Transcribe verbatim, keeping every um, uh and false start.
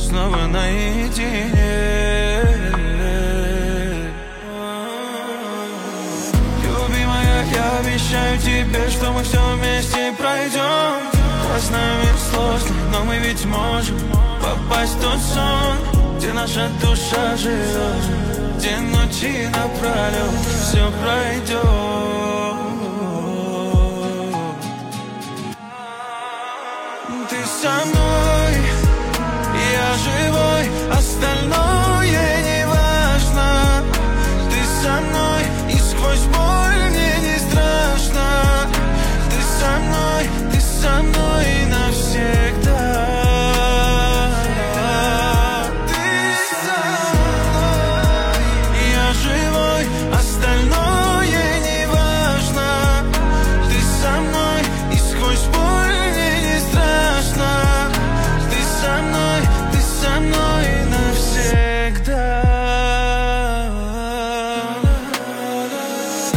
снова наедине. Любимая, я обещаю тебе, что мы все вместе пройдем. Я знаю, мир сложный, но мы ведь можем попасть в тот сон, где наша душа живет, где ночи напролет все пройдет. Ты со мной.